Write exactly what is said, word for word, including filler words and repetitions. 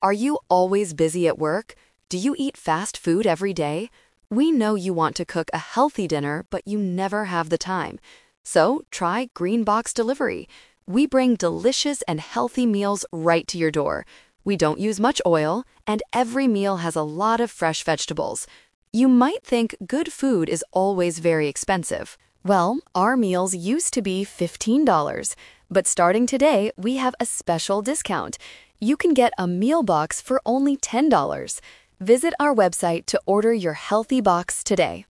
Are you always busy at work? Do you eat fast food every day? We know you want to cook a healthy dinner, but you never have the time. So try Green Box Delivery. We bring delicious and healthy meals right to your door. We don't use much oil, and every meal has a lot of fresh vegetables. You might think good food is always very expensive. Well, our meals used to be fifteen dollars, but starting today, we have a special discount. You can get a meal box for only ten dollars. Visit our website to order your healthy box today.